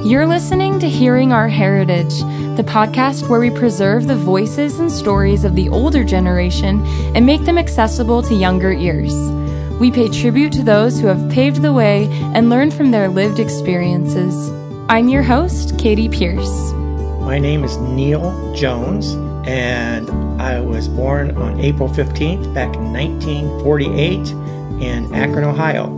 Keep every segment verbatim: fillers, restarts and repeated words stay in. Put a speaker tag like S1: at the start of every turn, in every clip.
S1: You're listening to Hearing Our Heritage, the podcast where we preserve the voices and stories of the older generation and make them accessible to younger ears. We pay tribute to those who have paved the way and learned from their lived experiences. I'm your host, Katie Pierce.
S2: My name is Neil Jones, and I was born on April fifteenth back in nineteen forty-eight in Akron, Ohio.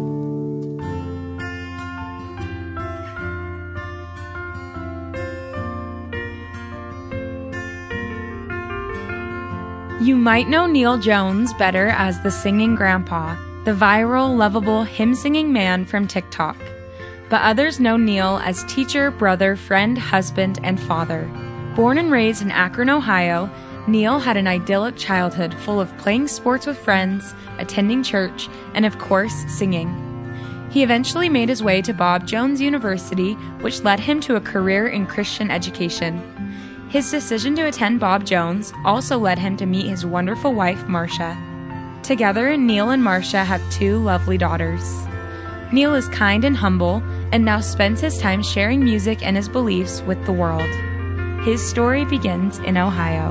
S1: You might know Neil Jones better as the Singing Grandpa, the viral, lovable, hymn-singing man from TikTok. But others know Neil as teacher, brother, friend, husband, and father. Born and raised in Akron, Ohio, Neil had an idyllic childhood full of playing sports with friends, attending church, and of course, singing. He eventually made his way to Bob Jones University, which led him to a career in Christian education. His decision to attend Bob Jones also led him to meet his wonderful wife, Marcia. Together, Neil and Marcia have two lovely daughters. Neil is kind and humble, and now spends his time sharing music and his beliefs with the world. His story begins in Ohio.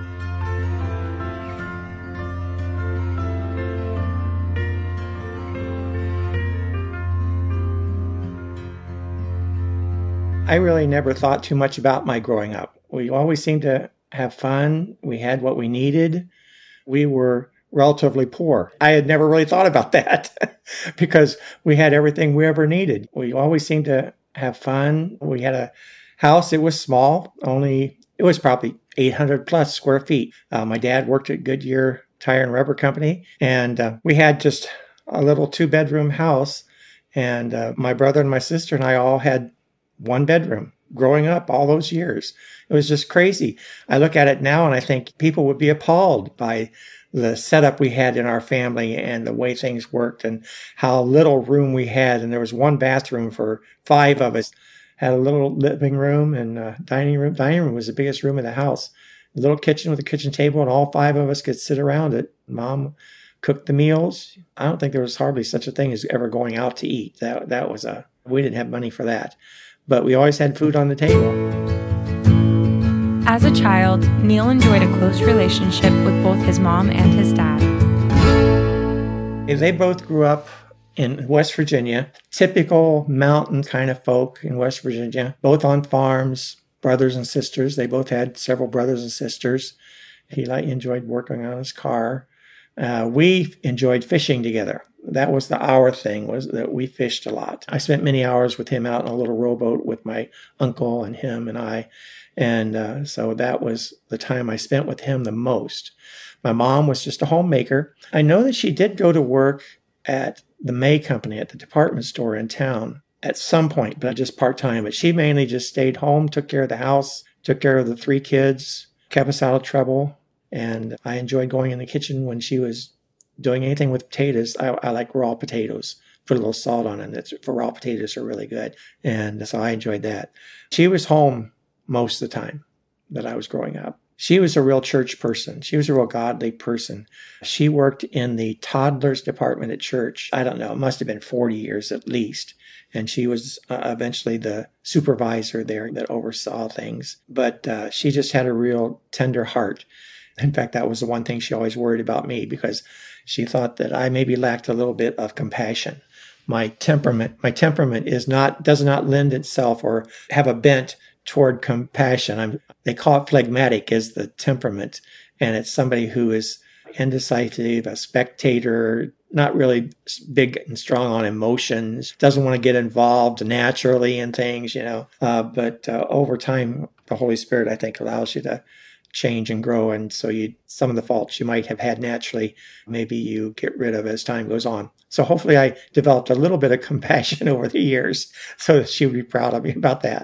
S2: I really never thought too much about my growing up. We always seemed to have fun. We had what we needed. We were relatively poor. I had never really thought about that because we had everything we ever needed. We always seemed to have fun. We had a house. It was small, only, it was probably eight hundred plus square feet. Uh, my dad worked at Goodyear Tire and Rubber Company, and uh, we had just a little two bedroom house. And uh, my brother and my sister and I all had one bedroom growing up all those years. It was just crazy. I look at it now and I think people would be appalled by the setup we had in our family and the way things worked and how little room we had. And there was one bathroom for five of us. Had a little living room and a dining room. Dining room was the biggest room in the house. A little kitchen with a kitchen table, and all five of us could sit around it. Mom cooked the meals. I don't think there was hardly such a thing as ever going out to eat. That that was a, we didn't have money for that. But we always had food on the table.
S1: As a child, Neil enjoyed a close relationship with both his mom and his dad.
S2: They both grew up in West Virginia, typical mountain kind of folk in West Virginia, both on farms, brothers and sisters. They both had several brothers and sisters. He like enjoyed working on his car. Uh, we enjoyed fishing together. That was the our thing, was that we fished a lot. I spent many hours with him out in a little rowboat with my uncle and him and I. And uh, so that was the time I spent with him the most. My mom was just a homemaker. I know that she did go to work at the May Company at the department store in town at some point, but just part-time. But she mainly just stayed home, took care of the house, took care of the three kids, kept us out of trouble. And I enjoyed going in the kitchen when she was doing anything with potatoes. I, I like raw potatoes. Put a little salt on them. That's, for raw potatoes are really good. And so I enjoyed that. She was home most of the time that I was growing up. She was a real church person. She was a real godly person. She worked in the toddlers department at church. I don't know. It must have been forty years at least. And she was uh, eventually the supervisor there that oversaw things. But uh, she just had a real tender heart. In fact, that was the one thing she always worried about me, because she thought that I maybe lacked a little bit of compassion. My temperament, my temperament is not, does not lend itself or have a bent toward compassion. I'm, they call it phlegmatic as the temperament. And it's somebody who is indecisive, a spectator, not really big and strong on emotions, doesn't want to get involved naturally in things, you know. Uh, but uh, over time, the Holy Spirit, I think, allows you to change and grow. And so you, some of the faults you might have had naturally, maybe you get rid of as time goes on. So hopefully I developed a little bit of compassion over the years, so she would be proud of me about that.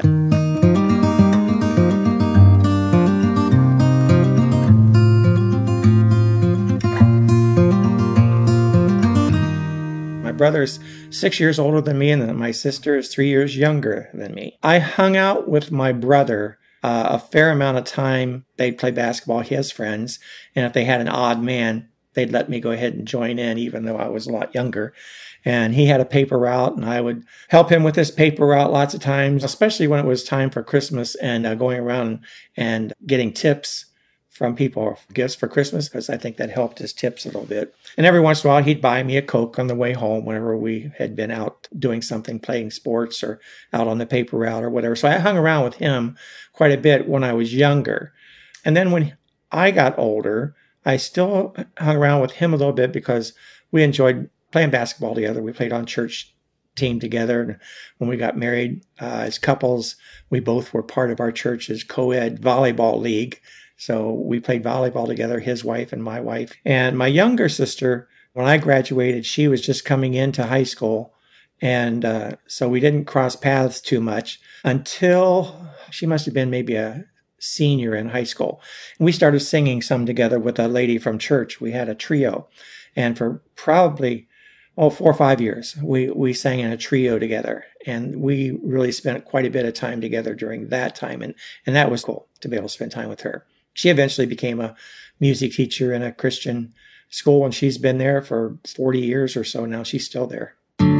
S2: My brother's six years older than me, and then my sister is three years younger than me. I hung out with my brother Uh, a fair amount of time. They'd play basketball, he has friends, and if they had an odd man they'd let me go ahead and join in, even though I was a lot younger. And he had a paper route, and I would help him with this paper route lots of times, especially when it was time for Christmas and uh, going around and getting tips from people, gifts for Christmas, because I think that helped his tips a little bit. And every once in a while, he'd buy me a Coke on the way home whenever we had been out doing something, playing sports or out on the paper route or whatever. So I hung around with him quite a bit when I was younger. And then when I got older, I still hung around with him a little bit because we enjoyed playing basketball together. We played on church team together. And when we got married uh, as couples, we both were part of our church's co-ed volleyball league. So we played volleyball together, his wife and my wife. And my younger sister, when I graduated, she was just coming into high school. And uh, so we didn't cross paths too much until she must have been maybe a senior in high school. And we started singing some together with a lady from church. We had a trio. And for probably, oh, four or five years, we, we sang in a trio together. And we really spent quite a bit of time together during that time. And, and that was cool to be able to spend time with her. She eventually became a music teacher in a Christian school, and she's been there for forty years or so now. She's still there.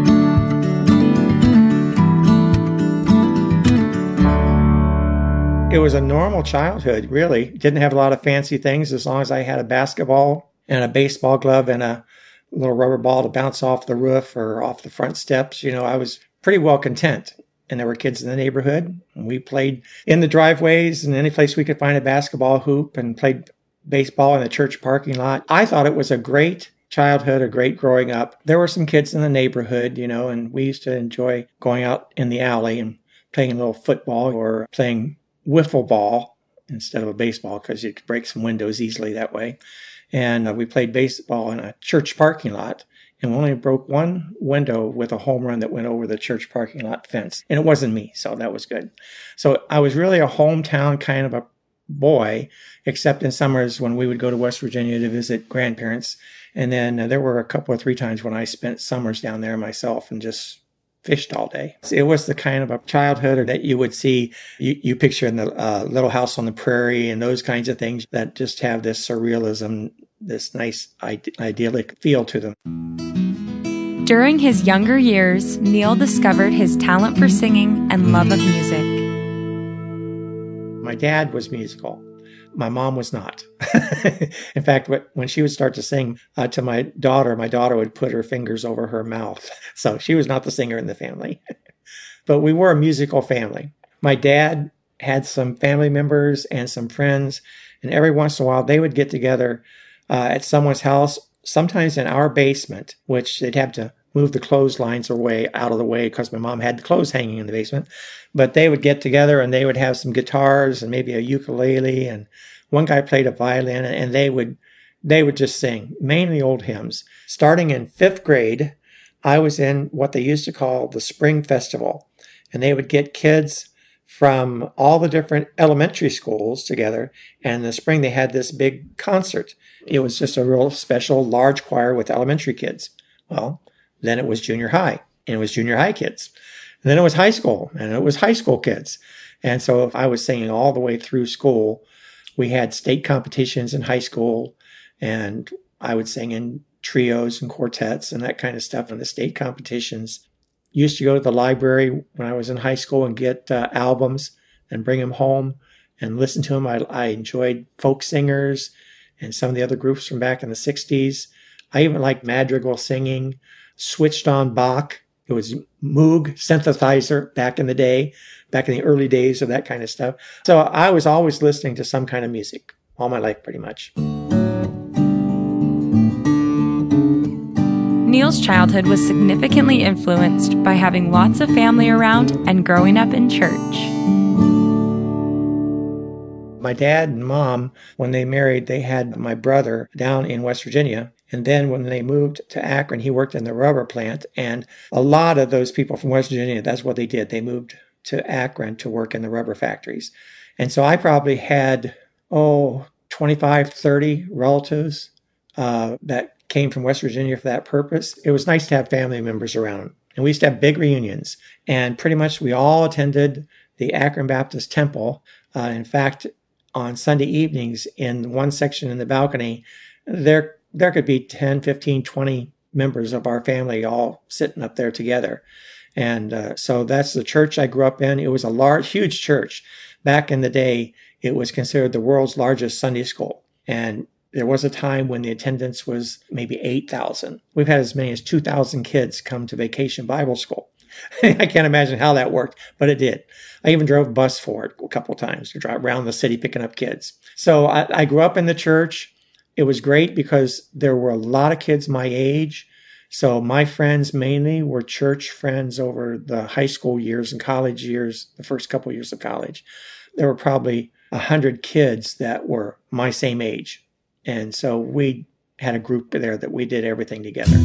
S2: It was a normal childhood, really. Didn't have a lot of fancy things as long as I had a basketball and a baseball glove and a little rubber ball to bounce off the roof or off the front steps. You know, I was pretty well content. And there were kids in the neighborhood. And we played in the driveways and any place we could find a basketball hoop and played baseball in the church parking lot. I thought it was a great childhood, a great growing up. There were some kids in the neighborhood, you know, and we used to enjoy going out in the alley and playing a little football or playing wiffle ball instead of a baseball because you could break some windows easily that way. And uh, we played baseball in a church parking lot. And we only broke one window with a home run that went over the church parking lot fence. And it wasn't me, so that was good. So I was really a hometown kind of a boy, except in summers when we would go to West Virginia to visit grandparents. And then uh, there were a couple or three times when I spent summers down there myself and just fished all day. It was the kind of a childhood that you would see, you, you picture in the uh, Little House on the Prairie and those kinds of things that just have this surrealism, this nice ide- idyllic feel to them.
S1: During his younger years, Neil discovered his talent for singing and love of music.
S2: My dad was musical. My mom was not. In fact, when she would start to sing uh, to my daughter, my daughter would put her fingers over her mouth. So she was not the singer in the family. But we were a musical family. My dad had some family members and some friends, and every once in a while they would get together uh, at someone's house, sometimes in our basement, which they'd have to move the clotheslines away out of the way because my mom had the clothes hanging in the basement. But they would get together and they would have some guitars and maybe a ukulele, and one guy played a violin, and they would they would just sing, mainly old hymns. Starting in fifth grade, I was in what they used to call the Spring Festival, and they would get kids from all the different elementary schools together, and in the spring they had this big concert. It was just a real special large choir with elementary kids. Well, then it was junior high, and it was junior high kids. And then it was high school, and it was high school kids. And so if I was singing all the way through school, we had state competitions in high school, and I would sing in trios and quartets and that kind of stuff in the state competitions. Used to go to the library when I was in high school and get uh, albums and bring them home and listen to them. I, I enjoyed folk singers and some of the other groups from back in the sixties. I even liked madrigal singing, switched on Bach. It was Moog synthesizer back in the day, back in the early days of that kind of stuff. So I was always listening to some kind of music all my life, pretty much.
S1: Neil's childhood was significantly influenced by having lots of family around and growing up in church.
S2: My dad and mom, when they married, they had my brother down in West Virginia. And then when they moved to Akron, he worked in the rubber plant. And a lot of those people from West Virginia, that's what they did. They moved to Akron to work in the rubber factories. And so I probably had, oh, twenty-five, thirty relatives uh, that came from West Virginia for that purpose. It was nice to have family members around. And we used to have big reunions. And pretty much we all attended the Akron Baptist Temple. Uh, in fact, on Sunday evenings in one section in the balcony, there there could be ten, fifteen, twenty members of our family all sitting up there together. And uh, so that's the church I grew up in. It was a large, huge church. Back in the day, it was considered the world's largest Sunday school. And there was a time when the attendance was maybe eight thousand. We've had as many as two thousand kids come to Vacation Bible School. I can't imagine how that worked, but it did. I even drove a bus for it a couple of times to drive around the city picking up kids. So I, I grew up in the church. It was great because there were a lot of kids my age. So my friends mainly were church friends over the high school years and college years, the first couple of years of college. There were probably a hundred kids that were my same age. And so we had a group there that we did everything together.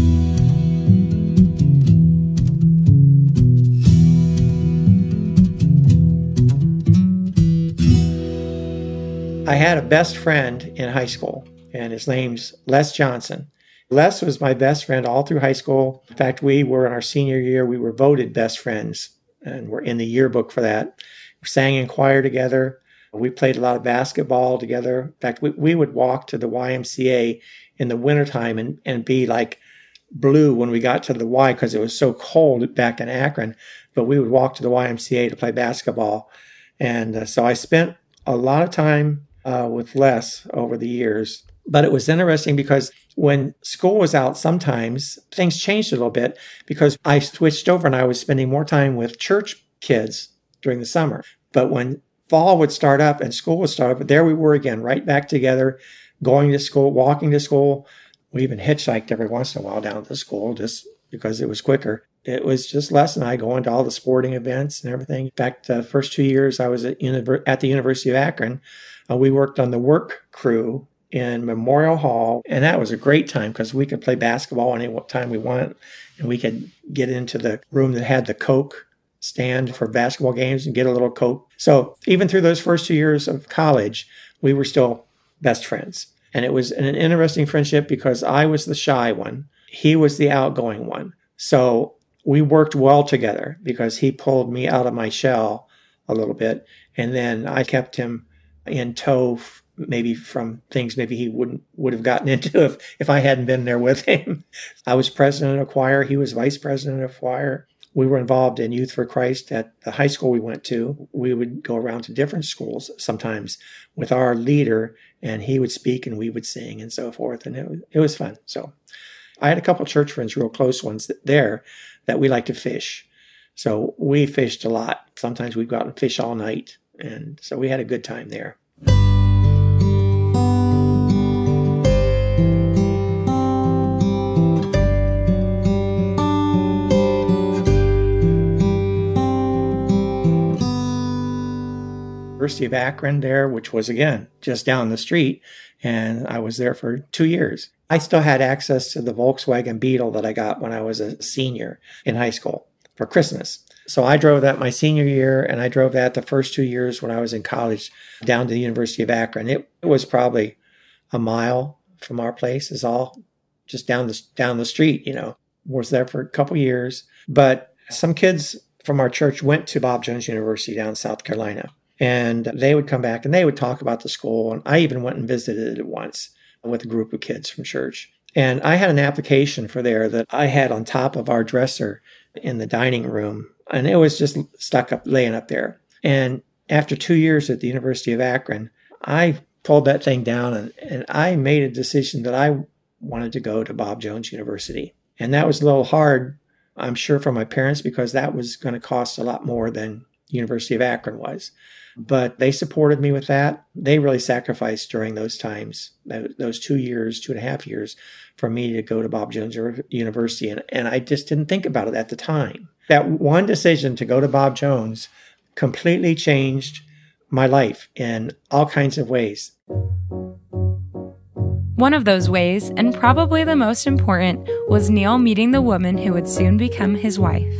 S2: I had a best friend in high school, and his name's Les Johnson. Les was my best friend all through high school. In fact, we were in our senior year, we were voted best friends, and we're in the yearbook for that. We sang in choir together. We played a lot of basketball together. In fact, we, we would walk to the Y M C A in the wintertime and, and be like blue when we got to the Y because it was so cold back in Akron. But we would walk to the Y M C A to play basketball. And uh, so I spent a lot of time uh, with Les over the years. But it was interesting because when school was out, sometimes things changed a little bit because I switched over and I was spending more time with church kids during the summer. But when fall would start up and school would start up, there we were again, right back together, going to school, walking to school. We even hitchhiked every once in a while down to school just because it was quicker. It was just Les and I going to all the sporting events and everything. In fact, the first two years I was at, univer- at the University of Akron, uh, we worked on the work crew in Memorial Hall, and that was a great time because we could play basketball any time we wanted, and we could get into the room that had the Coke stand for basketball games and get a little Coke. So even through those first two years of college, we were still best friends. And it was an interesting friendship because I was the shy one. He was the outgoing one. So we worked well together because he pulled me out of my shell a little bit. And then I kept him in tow maybe from things maybe he wouldn't would have gotten into if, if I hadn't been there with him. I was president of choir. He was vice president of choir. We were involved in Youth for Christ at the high school we went to. We would go around to different schools sometimes with our leader, and he would speak and we would sing and so forth. And it was, it was fun. So I had a couple of church friends, real close ones there, that we like to fish. So we fished a lot. Sometimes we'd go out and fish all night. And so we had a good time there. University of Akron there, which was, again, just down the street. And I was there for two years. I still had access to the Volkswagen Beetle that I got when I was a senior in high school for Christmas. So I drove that my senior year, and I drove that the first two years when I was in college down to the University of Akron. It, it was probably a mile from our place, is all just down the, down the street, you know. Was there for a couple years. But some kids from our church went to Bob Jones University down in South Carolina. And they would come back and they would talk about the school. And I even went and visited it once with a group of kids from church. And I had an application for there that I had on top of our dresser in the dining room. And it was just stuck up, laying up there. And after two years at the University of Akron, I pulled that thing down and, and I made a decision that I wanted to go to Bob Jones University. And that was a little hard, I'm sure, for my parents because that was going to cost a lot more than University of Akron was. But they supported me with that. They really sacrificed during those times, those two years, two and a half years, for me to go to Bob Jones University. And, and I just didn't think about it at the time. That one decision to go to Bob Jones completely changed my life in all kinds of ways.
S1: One of those ways, and probably the most important, was Neil meeting the woman who would soon become his wife.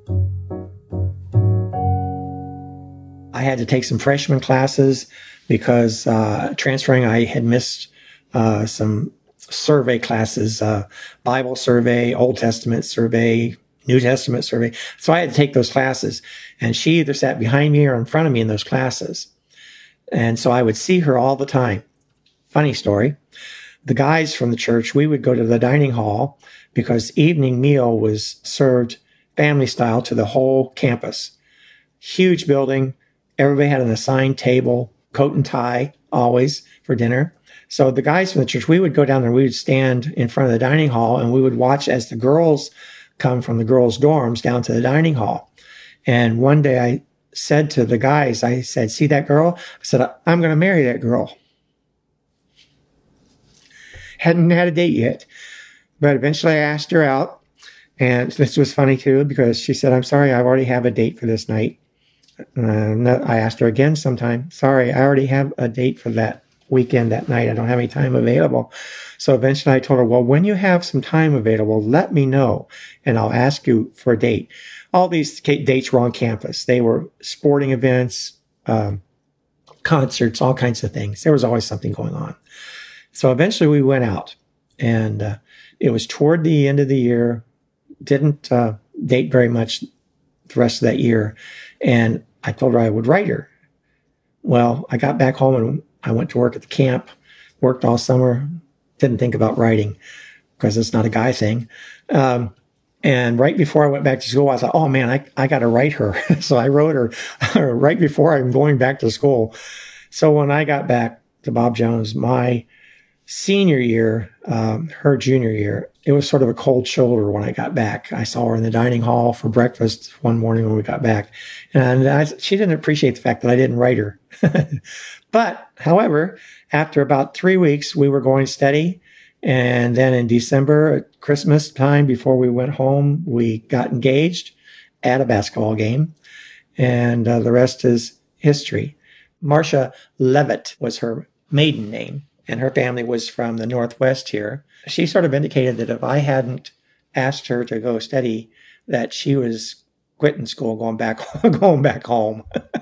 S2: I had to take some freshman classes because uh, transferring, I had missed uh, some survey classes, uh, Bible survey, Old Testament survey, New Testament survey. So I had to take those classes. And she either sat behind me or in front of me in those classes. And so I would see her all the time. Funny story. the guys from the church, we would go to the dining hall because evening meal was served family style to the whole campus. Huge building. Everybody had an assigned table, coat and tie always for dinner. So the guys from the church, we would go down there, we would stand in front of the dining hall and we would watch as the girls come from the girls' dorms down to the dining hall. And one day I said to the guys, I said, see that girl? I said, I'm going to marry that girl. Hadn't had a date yet, but eventually I asked her out. And this was funny too, because she said, I'm sorry, I already have a date for this night. Uh, I asked her again sometime, sorry, I already have a date for that weekend, that night. I don't have any time available. So eventually I told her, well, when you have some time available, let me know and I'll ask you for a date. All these dates were on campus. They were sporting events, um, concerts, all kinds of things. There was always something going on. So eventually we went out, and uh, it was toward the end of the year. Didn't uh, date very much the rest of that year. And I told her I would write her. Well, I got back home and I went to work at the camp, worked all summer, didn't think about writing because it's not a guy thing. Um, and right before I went back to school, I thought, oh man, I, I got to write her. So I wrote her right before I'm going back to school. So when I got back to Bob Jones, my senior year, um, her junior year, it was sort of a cold shoulder when I got back. I saw her in the dining hall for breakfast one morning when we got back. And I, she didn't appreciate the fact that I didn't write her. But, however, after about three weeks, we were going steady. And then in December, at Christmas time, before we went home, we got engaged at a basketball game. And uh, the rest is history. Marcia Levitt was her maiden name, and her family was from the Northwest here. She sort of indicated that if I hadn't asked her to go steady, that she was quitting school, going back, going back home.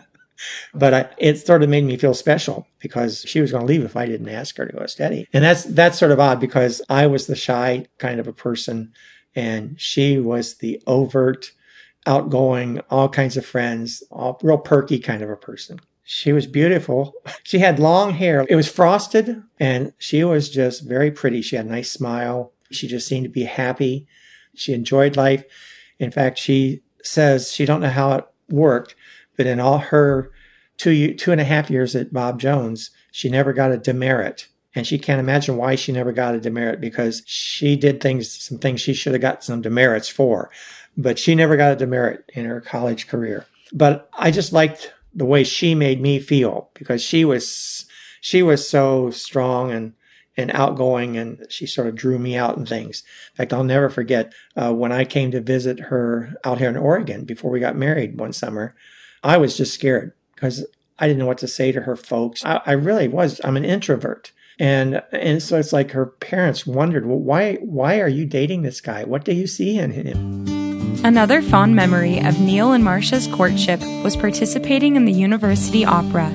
S2: But I, it sort of made me feel special because she was going to leave if I didn't ask her to go steady. And that's that's sort of odd because I was the shy kind of a person, and she was the overt, outgoing, all kinds of friends, all real perky kind of a person. She was beautiful. She had long hair. It was frosted, and she was just very pretty. She had a nice smile. She just seemed to be happy. She enjoyed life. In fact, she says she don't know how it worked, but in all her two, two and a half years at Bob Jones, she never got a demerit. And she can't imagine why she never got a demerit because she did things, some things she should have got some demerits for. But she never got a demerit in her college career. But I just liked the way she made me feel because she was she was so strong and and outgoing, and she sort of drew me out in things. In fact, I'll never forget uh, when I came to visit her out here in Oregon before we got married one summer. I was just scared because I didn't know what to say to her folks. I, I really was. I'm an introvert. And and so it's like her parents wondered, well, why why are you dating this guy? What do you see in him?
S1: Another fond memory of Neil and Marcia's courtship was participating in the university opera.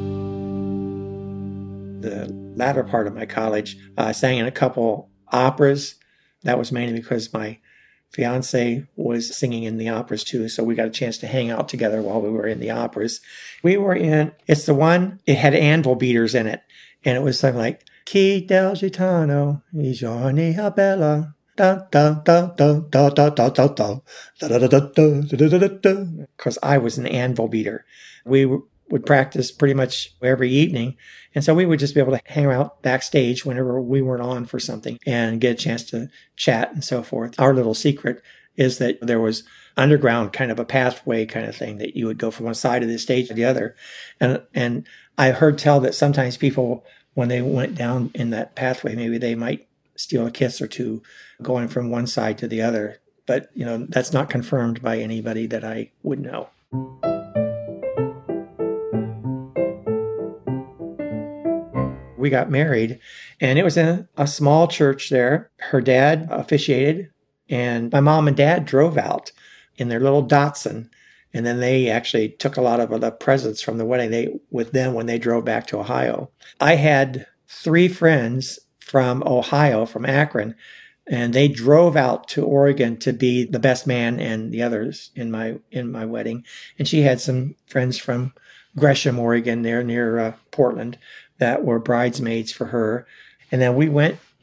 S2: The latter part of my college, I uh, sang in a couple operas. That was mainly because my fiance was singing in the operas too, so we got a chance to hang out together while we were in the operas. We were in, it's the one, it had anvil beaters in it, and it was something like, Chi del Gitano, I giorni a bella. Because I was an anvil beater. We would practice pretty much every evening. And so we would just be able to hang out backstage whenever we weren't on for something and get a chance to chat and so forth. Our little secret is that there was underground kind of a pathway kind of thing that you would go from one side of the stage to the other. And, and I heard tell that sometimes people, when they went down in that pathway, maybe they might steal a kiss or two going from one side to the other. But, you know, that's not confirmed by anybody that I would know. We got married, and it was in a small church there. Her dad officiated, and my mom and dad drove out in their little Datsun. And then they actually took a lot of the presents from the wedding they with them when they drove back to Ohio. I had three friends from Ohio, from Akron, and they drove out to Oregon to be the best man and the others in my in my wedding. And she had some friends from Gresham, Oregon, there near uh, Portland, that were bridesmaids for her. And then we went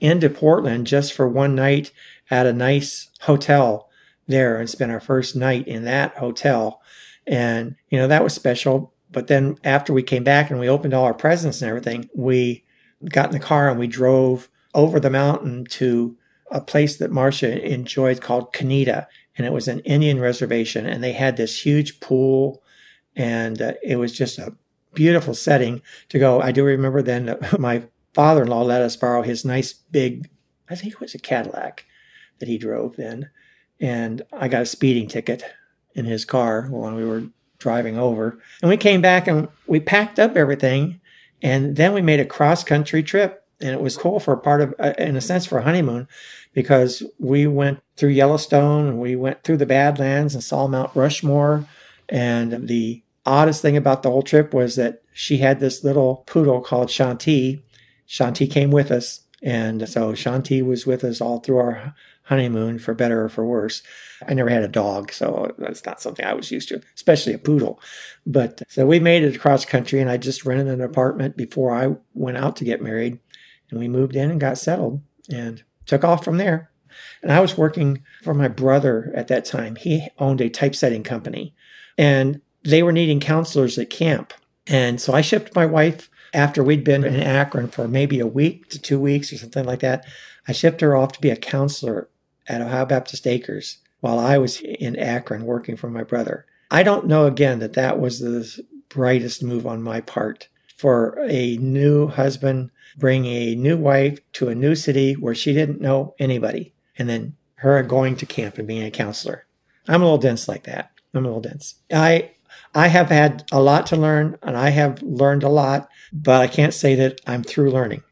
S2: into Portland just for one night at a nice hotel there and spent our first night in that hotel. And, you know, that was special. But then after we came back and we opened all our presents and everything, we got in the car and we drove over the mountain to a place that Marcia enjoyed called Canita. And it was an Indian reservation. And they had this huge pool. And uh, it was just a beautiful setting to go. I do remember then that my father-in-law let us borrow his nice big, I think it was a Cadillac that he drove then. And I got a speeding ticket in his car when we were driving over. And we came back and we packed up everything. And then we made a cross-country trip. And it was cool for a part of, uh, in a sense, for a honeymoon, because we went through Yellowstone and we went through the Badlands and saw Mount Rushmore. And the oddest thing about the whole trip was that she had this little poodle called Shanti. Shanti came with us. And so Shanti was with us all through our honeymoon, for better or for worse. I never had a dog, so that's not something I was used to, especially a poodle. But so we made it across country, and I just rented an apartment before I went out to get married. And we moved in and got settled and took off from there. And I was working for my brother at that time. He owned a typesetting company, and they were needing counselors at camp. And so I shipped my wife after we'd been in Akron for maybe a week to two weeks or something like that. I shipped her off to be a counselor at Ohio Baptist Acres while I was in Akron working for my brother. I don't know, again, that that was the brightest move on my part. For a new husband, bring a new wife to a new city where she didn't know anybody, and then her going to camp and being a counselor. I'm a little dense like that. I'm a little dense. I I have had a lot to learn, and I have learned a lot, but I can't say that I'm through learning.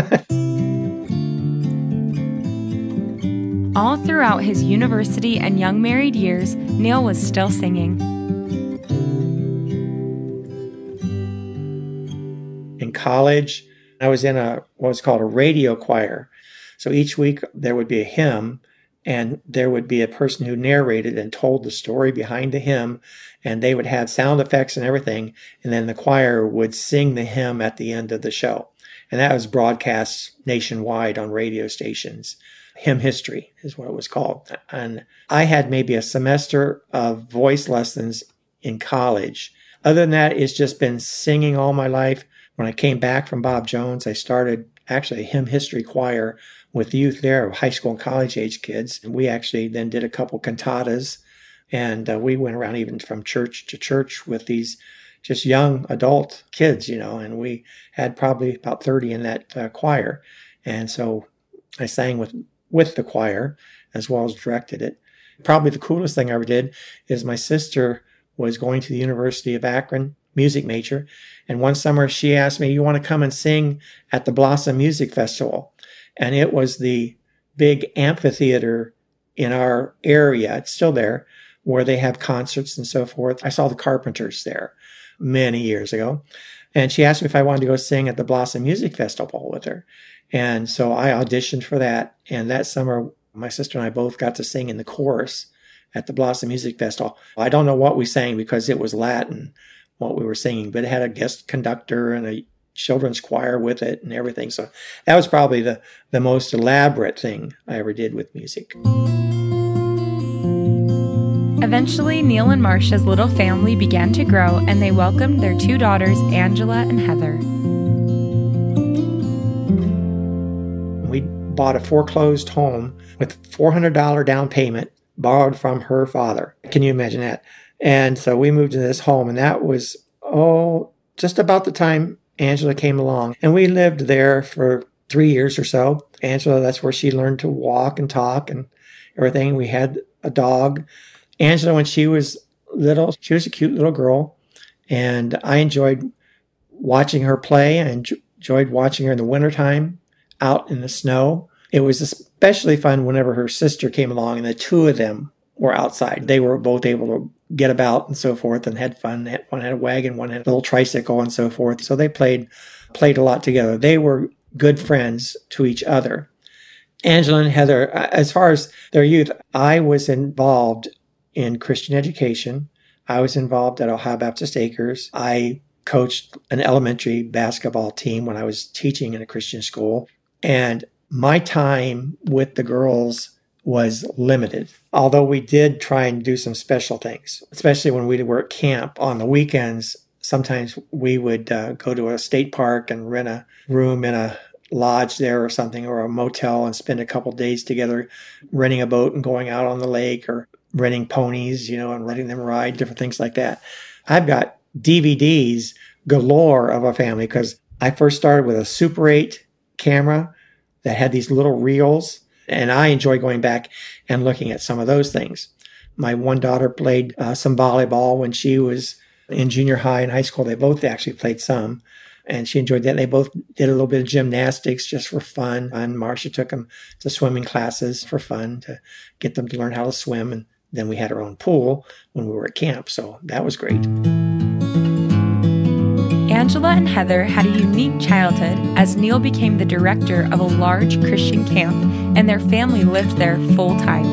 S1: All throughout his university and young married years, Neil was still singing.
S2: In college, I was in a what was called a radio choir. So each week there would be a hymn, and there would be a person who narrated and told the story behind the hymn, and they would have sound effects and everything, and then the choir would sing the hymn at the end of the show. And that was broadcast nationwide on radio stations. Hymn history is what it was called. And I had maybe a semester of voice lessons in college. Other than that, it's just been singing all my life. When I came back from Bob Jones, I started actually a hymn history choir with youth there of high school and college age kids. And we actually then did a couple cantatas. And uh, we went around even from church to church with these just young adult kids, you know, and we had probably about thirty in that uh, choir. And so I sang with with the choir as well as directed it. Probably the coolest thing I ever did is my sister was going to the University of Akron, music major. And one summer she asked me, you want to come and sing at the Blossom Music Festival? And it was the big amphitheater in our area. It's still there, where they have concerts and so forth. I saw the Carpenters there many years ago. And she asked me if I wanted to go sing at the Blossom Music Festival with her. And so I auditioned for that. And that summer, my sister and I both got to sing in the chorus at the Blossom Music Festival. I don't know what we sang because it was Latin, what we were singing, but it had a guest conductor and a children's choir with it and everything. So that was probably the, the most elaborate thing I ever did with music.
S1: Eventually, Neil and Marcia's little family began to grow, and they welcomed their two daughters, Angela and Heather.
S2: We bought a foreclosed home with four hundred dollars down payment borrowed from her father. Can you imagine that? And so we moved into this home, and that was, oh, just about the time Angela came along. And we lived there for three years or so. Angela, that's where she learned to walk and talk and everything. We had a dog. Angela, when she was little, she was a cute little girl, and I enjoyed watching her play. I enjoyed watching her in the wintertime out in the snow. It was especially fun whenever her sister came along and the two of them were outside. They were both able to get about and so forth and had fun. One had a wagon, one had a little tricycle and so forth. So they played played a lot together. They were good friends to each other. Angela and Heather, as far as their youth, I was involved in Christian education. I was involved at Ohio Baptist Acres. I coached an elementary basketball team when I was teaching in a Christian school. And my time with the girls was limited. Although we did try and do some special things, especially when we were at camp on the weekends. Sometimes we would uh, go to a state park and rent a room in a lodge there or something, or a motel, and spend a couple days together renting a boat and going out on the lake, or renting ponies, you know, and letting them ride, different things like that. I've got D V Ds galore of a family because I first started with a Super eight camera that had these little reels, and I enjoy going back and looking at some of those things. My one daughter played uh, some volleyball when she was in junior high and high school. They both actually played some, and she enjoyed that. They both did a little bit of gymnastics just for fun. And Marcia took them to swimming classes for fun to get them to learn how to swim. And then we had our own pool when we were at camp, so that was great.
S1: Angela and Heather had a unique childhood as Neil became the director of a large Christian camp, and their family lived there full-time.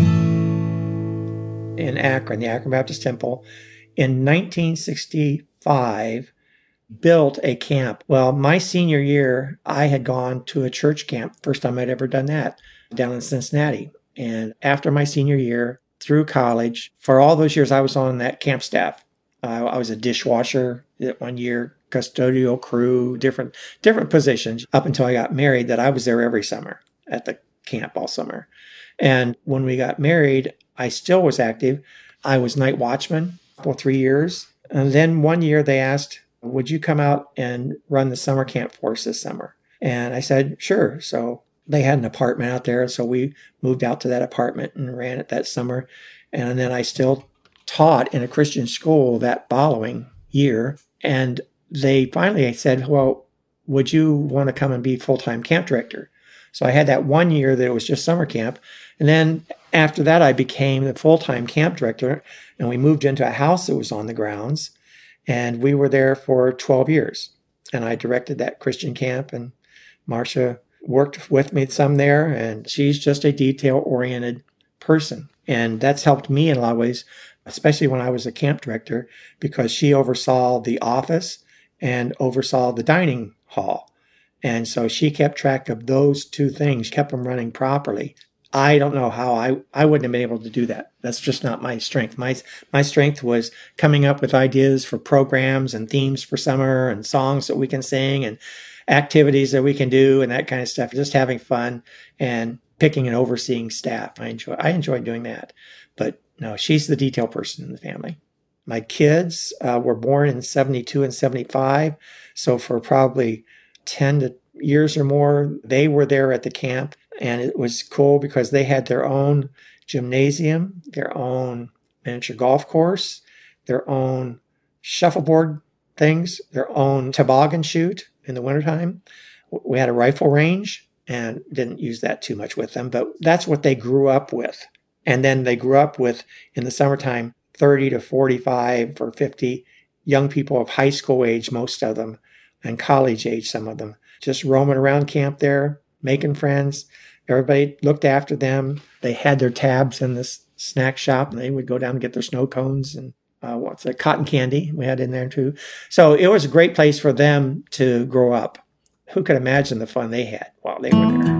S2: In Akron, the Akron Baptist Temple, in nineteen sixty-five, built a camp. Well, my senior year, I had gone to a church camp. First time I'd ever done that, down in Cincinnati. And after my senior year, through college, for all those years I was on that camp staff. Uh, I was a dishwasher one year, custodial crew, different different positions, up until I got married, that I was there every summer at the camp all summer. And when we got married, I still was active. I was night watchman for three years. And then one year they asked, would you come out and run the summer camp for us this summer? And I said, sure. So they had an apartment out there. So we moved out to that apartment and ran it that summer. And then I still taught in a Christian school that following year. And they finally said, well, would you want to come and be full-time camp director? So I had that one year that it was just summer camp. And then after that, I became the full-time camp director. And we moved into a house that was on the grounds. And we were there for twelve years. And I directed that Christian camp. And Marcia worked with me some there. And she's just a detail-oriented person. And that's helped me in a lot of ways, especially when I was a camp director, because she oversaw the office and oversaw the dining hall. And so she kept track of those two things, kept them running properly. I don't know how I, I wouldn't have been able to do that. That's just not my strength. My, my strength was coming up with ideas for programs and themes for summer and songs that we can sing and activities that we can do and that kind of stuff. Just having fun and picking and overseeing staff. I enjoy, I enjoy doing that. But no, she's the detail person in the family. My kids uh, were born in seventy-two and seventy-five. So for probably ten years or more, they were there at the camp. And it was cool because they had their own gymnasium, their own miniature golf course, their own shuffleboard things, their own toboggan chute in the wintertime. We had a rifle range and didn't use that too much with them, but that's what they grew up with. And then they grew up with, in the summertime, thirty to forty-five or fifty young people of high school age, most of them, and college age, some of them, just roaming around camp there, making friends. Everybody looked after them. They had their tabs in this snack shop, and they would go down and get their snow cones and uh, what's that, cotton candy we had in there too. So it was a great place for them to grow up. Who could imagine the fun they had while they were there?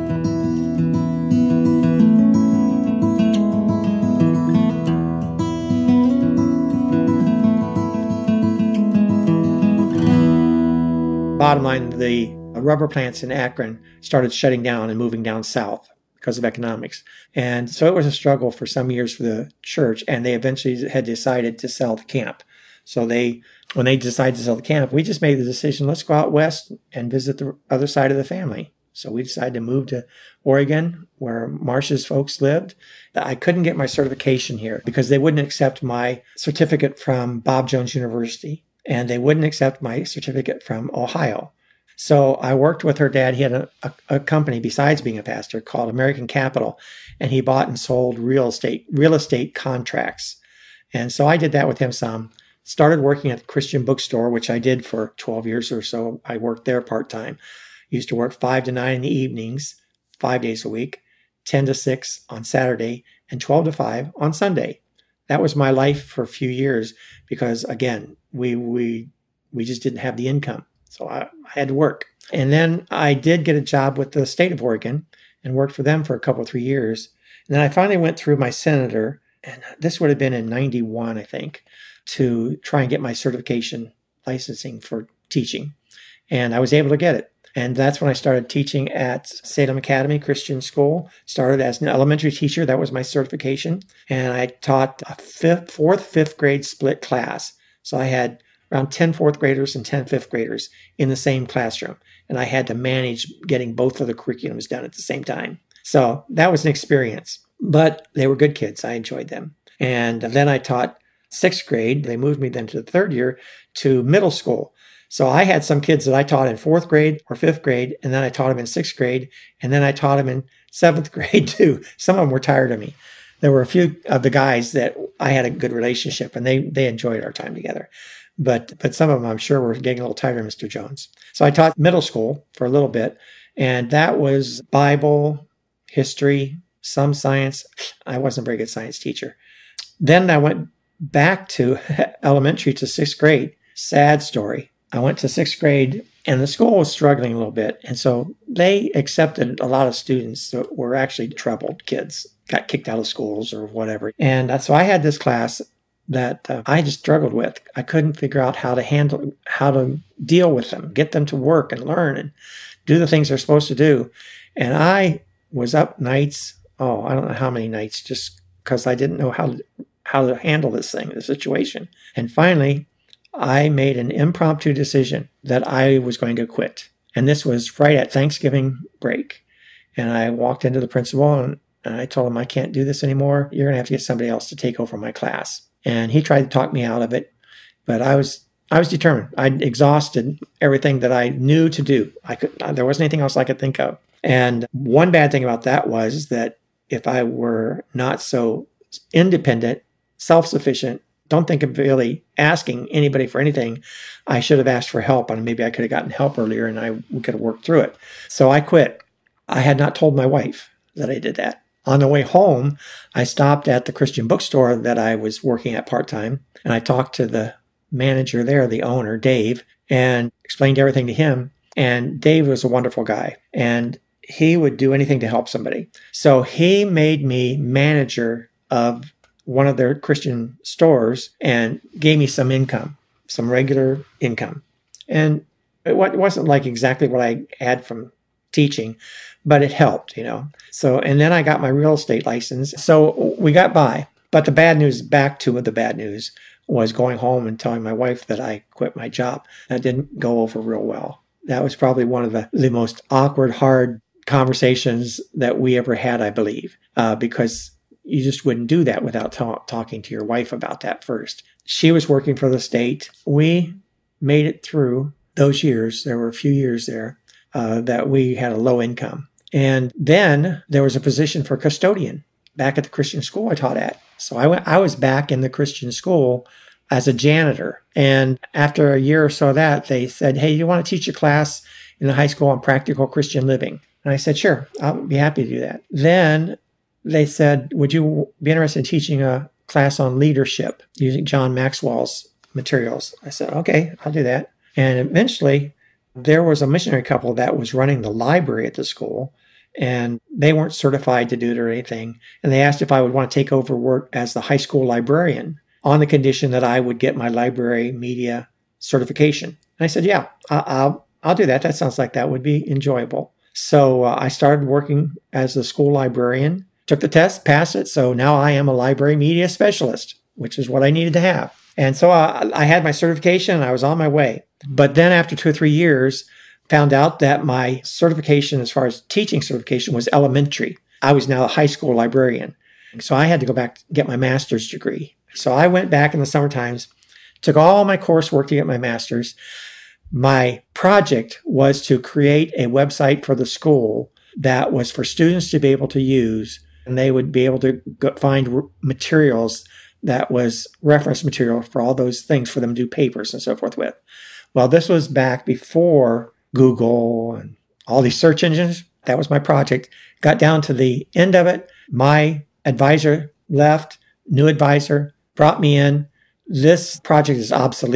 S2: Bottom line, the rubber plants in Akron started shutting down and moving down south because of economics. And so it was a struggle for some years for the church, and they eventually had decided to sell the camp. So they, when they decided to sell the camp, we just made the decision, let's go out west and visit the other side of the family. So we decided to move to Oregon, where Marcia's folks lived. I couldn't get my certification here because they wouldn't accept my certificate from Bob Jones University, and they wouldn't accept my certificate from Ohio. So I worked with her dad. He had a, a, a company besides being a pastor called American Capital, and he bought and sold real estate, real estate contracts. And so I did that with him some. Started working at the Christian bookstore, which I did for twelve years or so. I worked there part-time. Used to work five to nine in the evenings, five days a week, ten to six on Saturday, and twelve to five on Sunday. That was my life for a few years because, again, we we we just didn't have the income. So I, I had to work. And then I did get a job with the state of Oregon and worked for them for a couple, three years. And then I finally went through my senator, and this would have been in ninety-one, I think, to try and get my certification licensing for teaching. And I was able to get it. And that's when I started teaching at Salem Academy Christian School. Started as an elementary teacher. That was my certification. And I taught a fifth, fourth, fifth grade split class. So I had around ten fourth graders and ten fifth graders in the same classroom. And I had to manage getting both of the curriculums done at the same time. So that was an experience. But they were good kids. I enjoyed them. And then I taught sixth grade. They moved me then to the third year to middle school. So I had some kids that I taught in fourth grade or fifth grade, and then I taught them in sixth grade, and then I taught them in seventh grade too. Some of them were tired of me. There were a few of the guys that I had a good relationship, and they they enjoyed our time together. But but some of them, I'm sure, were getting a little tired of Mister Jones. So I taught middle school for a little bit, and that was Bible, history, some science. I wasn't a very good science teacher. Then I went back to elementary to sixth grade. Sad story. I went to sixth grade, and the school was struggling a little bit. And so they accepted a lot of students that were actually troubled kids, got kicked out of schools or whatever. And so I had this class that uh, I just struggled with. I couldn't figure out how to handle, how to deal with them, get them to work and learn and do the things they're supposed to do. And I was up nights, oh, I don't know how many nights, just because I didn't know how to, how to handle this thing, the situation. And finally, I made an impromptu decision that I was going to quit. And this was right at Thanksgiving break. And I walked into the principal and, and I told him, I can't do this anymore. You're going to have to get somebody else to take over my class. And he tried to talk me out of it. But I was I was determined. I'd exhausted everything that I knew to do. I could there wasn't anything else I could think of. And one bad thing about that was that if I were not so independent, self-sufficient, don't think of really asking anybody for anything, I should have asked for help, and maybe I could have gotten help earlier and I we could have worked through it. So I quit. I had not told my wife that I did that. On the way home, I stopped at the Christian bookstore that I was working at part-time, and I talked to the manager there, the owner, Dave, and explained everything to him. And Dave was a wonderful guy, and he would do anything to help somebody. So he made me manager of one of their Christian stores and gave me some income, some regular income. And it wasn't like exactly what I had from teaching, but it helped, you know. So, and then I got my real estate license. So we got by. But the bad news, back to the bad news, was going home and telling my wife that I quit my job. That didn't go over real well. That was probably one of the, the most awkward, hard conversations that we ever had, I believe, uh, because you just wouldn't do that without ta- talking to your wife about that first. She was working for the state. We made it through those years. There were a few years there uh, that we had a low income. And then there was a position for custodian back at the Christian school I taught at. So I went, I was back in the Christian school as a janitor. And after a year or so of that, they said, hey, you want to teach a class in the high school on practical Christian living? And I said, sure, I'll be happy to do that. Then they said, would you be interested in teaching a class on leadership using John Maxwell's materials? I said, okay, I'll do that. And eventually, there was a missionary couple that was running the library at the school, and they weren't certified to do it or anything. And they asked if I would want to take over work as the high school librarian on the condition that I would get my library media certification. And I said, yeah, I'll, I'll do that. That sounds like that would be enjoyable. So uh, I started working as the school librarian. Took the test, passed it, so now I am a library media specialist, which is what I needed to have. And so I, I had my certification and I was on my way. But then after two or three years, found out that my certification as far as teaching certification was elementary. I was now a high school librarian. So I had to go back to get my master's degree. So I went back in the summer times, took all my coursework to get my master's. My project was to create a website for the school that was for students to be able to use, and they would be able to go find materials that was reference material for all those things for them to do papers and so forth with. Well, this was back before Google and all these search engines. That was my project. Got down to the end of it. My advisor left, new advisor, brought me in. This project is obsolete.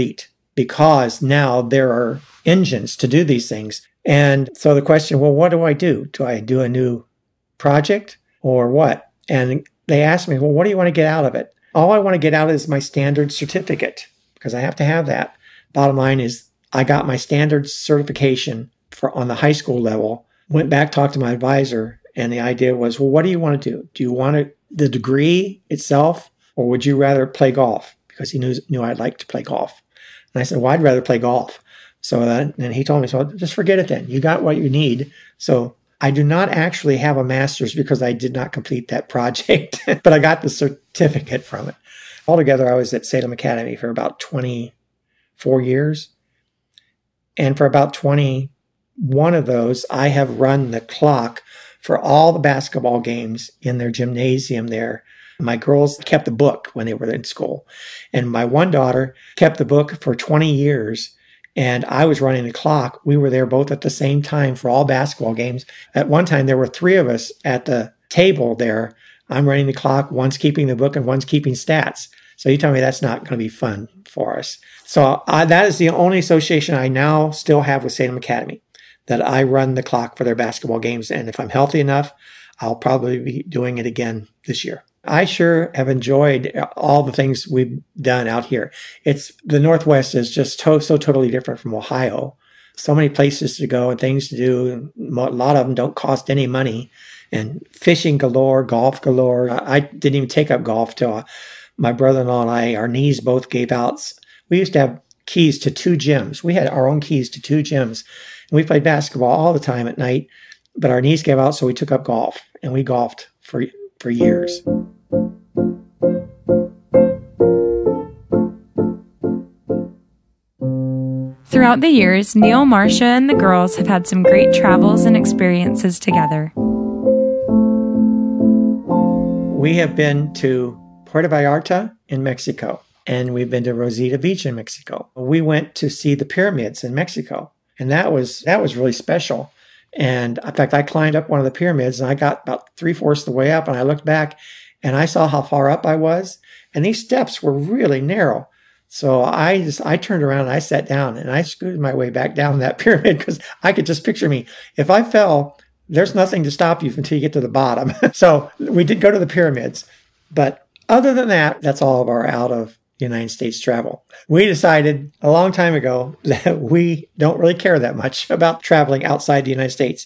S2: because now there are engines to do these things. And so the question, well, what do I do? Do I do a new project or what? And they asked me, well, what do you want to get out of it? All I want to get out is my standard certificate because I have to have that. Bottom line is I got my standard certification for on the high school level, went back, talked to my advisor, and the idea was, well, what do you want to do? Do you want to, the degree itself, or would you rather play golf? Because he knew, knew I'd like to play golf. And I said, well, I'd rather play golf. So then and he told me, so just forget it then. You got what you need. So I do not actually have a master's because I did not complete that project, but I got the certificate from it. Altogether, I was at Salem Academy for about twenty-four years. And for about twenty-one of those, I have run the clock for all the basketball games in their gymnasium there. My girls kept the book when they were in school. And my one daughter kept the book for twenty years. And I was running the clock. We were there both at the same time for all basketball games. At one time, there were three of us at the table there. I'm running the clock. One's keeping the book and one's keeping stats. So you tell me that's not going to be fun for us. So uh, that is the only association I now still have with Salem Academy, that I run the clock for their basketball games. And if I'm healthy enough, I'll probably be doing it again this year. I sure have enjoyed all the things we've done out here. It's the Northwest is just to, so totally different from Ohio. So many places to go and things to do. A lot of them don't cost any money. And fishing galore, golf galore. I didn't even take up golf till uh, my brother-in-law and I, our knees both gave out. We used to have keys to two gyms. We had our own keys to two gyms. And we played basketball all the time at night. But our knees gave out, so we took up golf. And we golfed for for years.
S1: Throughout the years, Neil, Marcia, and the girls have had some great travels and experiences together.
S2: We have been to Puerto Vallarta in Mexico, and we've been to Rosita Beach in Mexico. We went to see the pyramids in Mexico, and that was that was really special. And in fact, I climbed up one of the pyramids, and I got about three-fourths of the way up, and I looked back, and I saw how far up I was, and these steps were really narrow. So I just I turned around and I sat down, and I scooted my way back down that pyramid because I could just picture me. If I fell, there's nothing to stop you until you get to the bottom. So we did go to the pyramids, but other than that, that's all of our out of United States travel. We decided a long time ago that we don't really care that much about traveling outside the United States.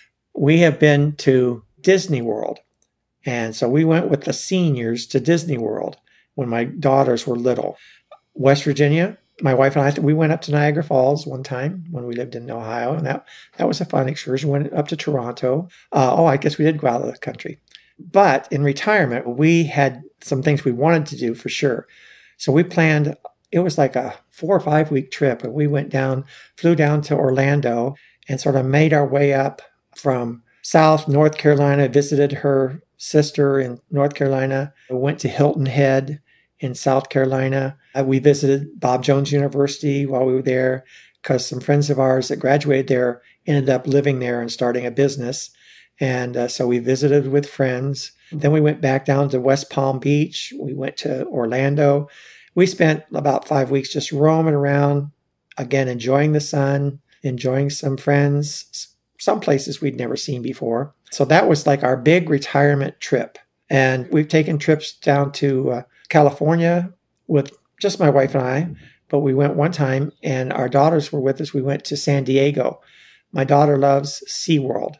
S2: We have been to Disney World. And so we went with the seniors to Disney World when my daughters were little. West Virginia, my wife and I, we went up to Niagara Falls one time when we lived in Ohio. And that, that was a fun excursion. Went up to Toronto. Uh, oh, I guess we did go out of the country. But in retirement, we had some things we wanted to do for sure. So we planned, it was like a four or five week trip. And we went down, flew down to Orlando and sort of made our way up from South North Carolina, visited her sister in North Carolina. We went to Hilton Head in South Carolina. Uh, we visited Bob Jones University while we were there because some friends of ours that graduated there ended up living there and starting a business. And uh, so we visited with friends. Then we went back down to West Palm Beach. We went to Orlando. We spent about five weeks just roaming around, again, enjoying the sun, enjoying some friends, some places we'd never seen before. So that was like our big retirement trip. And we've taken trips down to uh, California with just my wife and I, but we went one time and our daughters were with us. We went to San Diego. My daughter loves SeaWorld.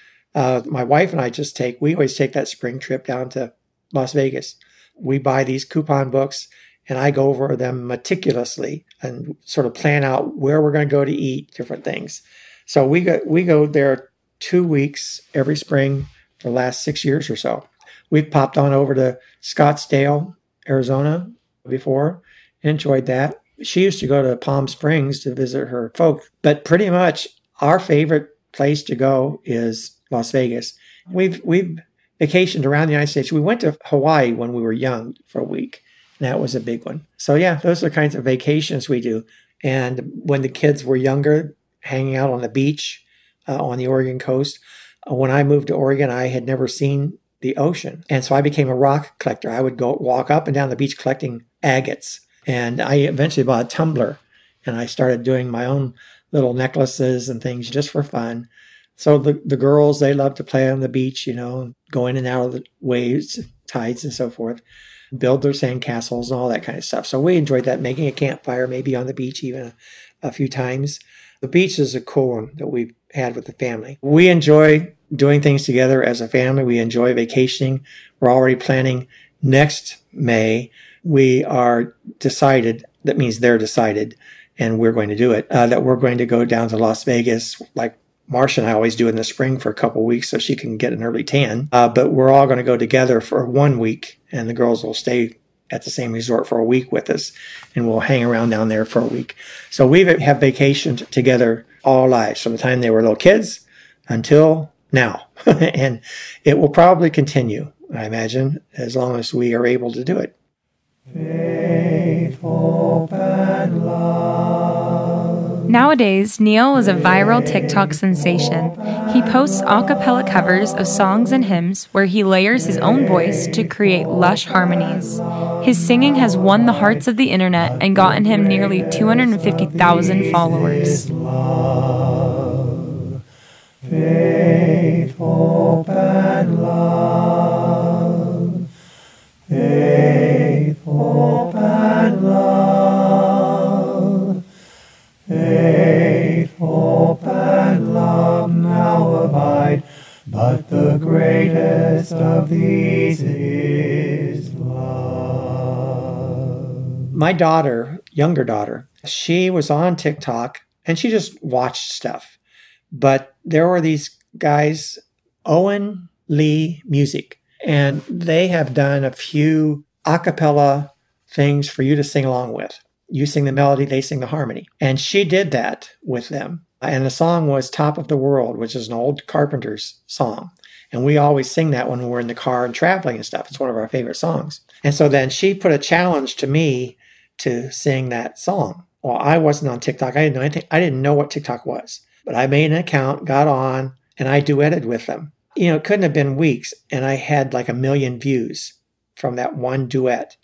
S2: Uh, my wife and I just take, we always take that spring trip down to Las Vegas. We buy these coupon books and I go over them meticulously and sort of plan out where we're going to go to eat, different things. So we go, we go there two weeks every spring for the last six years or so. We've popped on over to Scottsdale, Arizona before, enjoyed that. She used to go to Palm Springs to visit her folks, but pretty much our favorite place to go is Las Vegas. We've we've vacationed around the United States. We went to Hawaii when we were young for a week, and that was a big one. So yeah, those are the kinds of vacations we do. And when the kids were younger, hanging out on the beach uh, on the Oregon coast. Uh, when I moved to Oregon, I had never seen the ocean. And so I became a rock collector. I would go walk up and down the beach collecting agates. And I eventually bought a tumbler And I started doing my own little necklaces and things just for fun. So the, the girls, they love to play on the beach, you know, go in and out of the waves, tides and so forth, build their sand castles and all that kind of stuff. So we enjoyed that, making a campfire maybe on the beach even a, a few times. The beach is a cool one that we've had with the family. We enjoy doing things together as a family. We enjoy vacationing. We're already planning next May. We are decided, that means they're decided, and we're going to do it, uh, that we're going to go down to Las Vegas like Marcia and I always do in the spring for a couple of weeks so she can get an early tan. Uh, but we're all going to go together for one week, and the girls will stay at the same resort for a week with us, and we'll hang around down there for a week. So we have vacationed together all our lives, from the time they were little kids until now. And it will probably continue, I imagine, as long as we are able to do it. Faith, hope, and love.
S1: Nowadays, Neil is a viral TikTok sensation. He posts a cappella covers of songs and hymns where he layers his own voice to create lush harmonies. His singing has won the hearts of the internet and gotten him nearly two hundred fifty thousand followers.
S2: Faith, hope, and love. Faith, hope, and love. Faith, hope, and love now abide, but the greatest of these is love. My daughter, younger daughter, she was on TikTok and she just watched stuff. But there were these guys, Owen Lee Music, and they have done a few a cappella things for you to sing along with. You sing the melody, they sing the harmony. And she did that with them. And the song was Top of the World, which is an old Carpenters song. And we always sing that when we're in the car and traveling and stuff. It's one of our favorite songs. And so then she put a challenge to me to sing that song. Well, I wasn't on TikTok. I didn't know anything. I didn't know what TikTok was. But I made an account, got on, and I duetted with them. You know, it couldn't have been weeks, and I had like a million views from that one duet.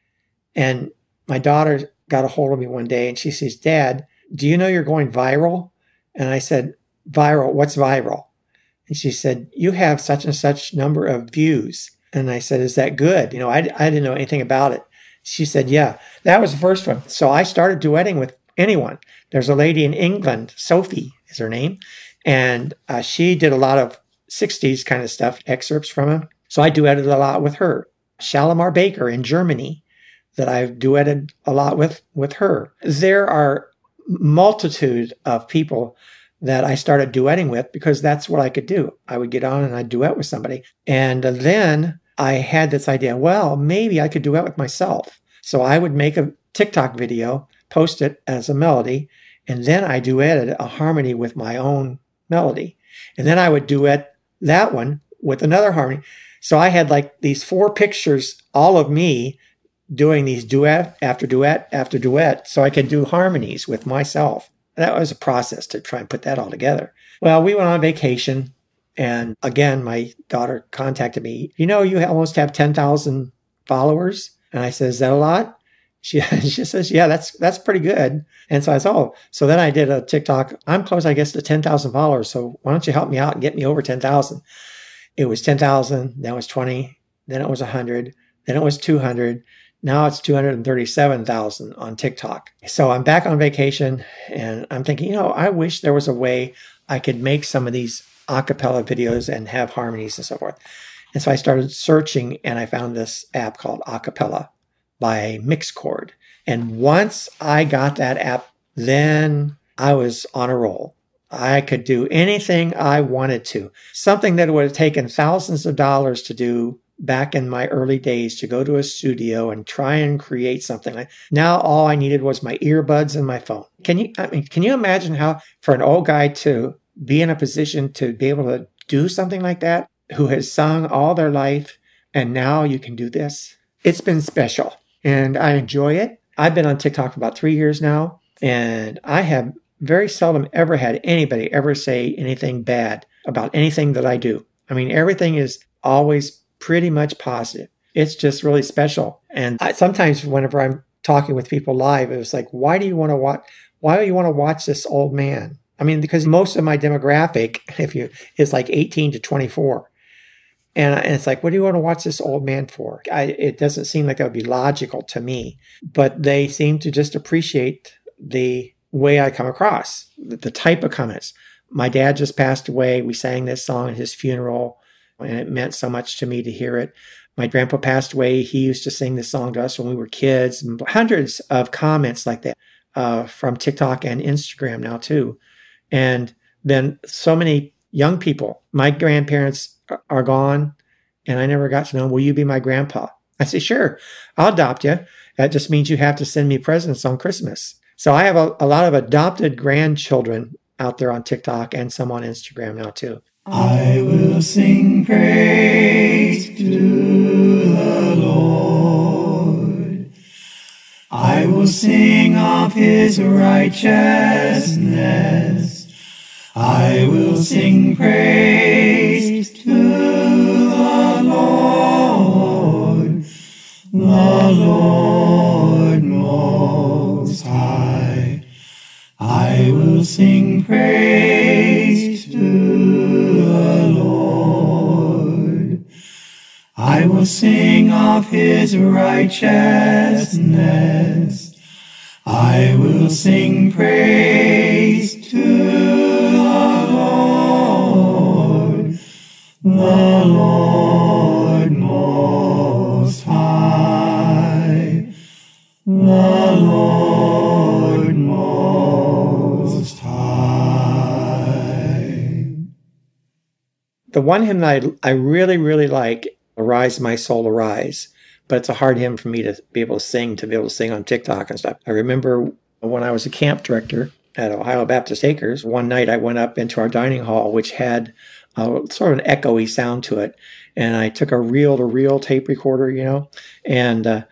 S2: And my daughter got a hold of me one day, and she says, "Dad, do you know you're going viral?" And I said, "Viral? What's viral?" And she said, "You have such and such number of views." And I said, "Is that good?" You know, I, I didn't know anything about it. She said, "Yeah." That was the first one. So I started duetting with anyone. There's a lady in England, Sophie is her name, and uh, she did a lot of sixties kind of stuff, excerpts from it. So I duetted a lot with her. Shalimar Baker in Germany, that I've duetted a lot with, with her. There are multitude of people that I started duetting with because that's what I could do. I would get on and I'd duet with somebody. And then I had this idea, well, maybe I could duet with myself. So I would make a TikTok video, post it as a melody, and then I duetted a harmony with my own melody. And then I would duet that one with another harmony. So I had like these four pictures, all of me doing these duet after duet after duet, so I could do harmonies with myself. That was a process to try and put that all together. Well, we went on vacation, and again, my daughter contacted me. You know, you almost have ten thousand followers. And I said, "Is that a lot?" She, she says, "Yeah, that's that's pretty good." And so I said, "Oh." So then I did a TikTok. I'm close, I guess, to ten thousand followers. So why don't you help me out and get me over ten thousand? It was ten thousand, then it was twenty, then it was one hundred, then it was two hundred. Now it's two hundred thirty-seven thousand on TikTok. So I'm back on vacation, and I'm thinking, you know, I wish there was a way I could make some of these a cappella videos and have harmonies and so forth. And so I started searching, and I found this app called Acapella by Mixchord. And once I got that app, then I was on a roll. I could do anything I wanted to. Something that would have taken thousands of dollars to do back in my early days, to go to a studio and try and create something. Like now, all I needed was my earbuds and my phone. Can you, I mean, can you imagine how for an old guy to be in a position to be able to do something like that, who has sung all their life, and now you can do this? It's been special, and I enjoy it. I've been on TikTok for about three years now, and I have very seldom ever had anybody ever say anything bad about anything that I do. I mean, everything is always pretty much positive. It's just really special. And I, sometimes whenever I'm talking with people live, it was like, why do you want to watch, why do you want to watch this old man? I mean, because most of my demographic, if you, is like eighteen to twenty-four. And, and it's like, what do you want to watch this old man for? I, it doesn't seem like that would be logical to me, but they seem to just appreciate the way I come across, the, the type of comments. My dad just passed away. We sang this song at his funeral, and it meant so much to me to hear it. My grandpa passed away. He used to sing this song to us when we were kids. Hundreds of comments like that uh, from TikTok and Instagram now too. And then so many young people. My grandparents are gone, and I never got to know, will you be my grandpa? I say, sure, I'll adopt you. That just means you have to send me presents on Christmas. So I have a, a lot of adopted grandchildren out there on TikTok and some on Instagram now too.
S3: I will sing praise to the Lord. I will sing of his righteousness. I will sing praise to the Lord, the Lord Most High. I will sing praise to the Lord. I will sing of his righteousness. I will sing praise to the Lord, the Lord Most High, the Lord Most High.
S2: The one hymn that I, I really, really like, Arise, My Soul, Arise. But it's a hard hymn for me to be able to sing, to be able to sing on TikTok and stuff. I remember when I was a camp director at Ohio Baptist Acres, one night I went up into our dining hall, which had a, sort of an echoey sound to it. And I took a reel-to-reel tape recorder, you know, and uh,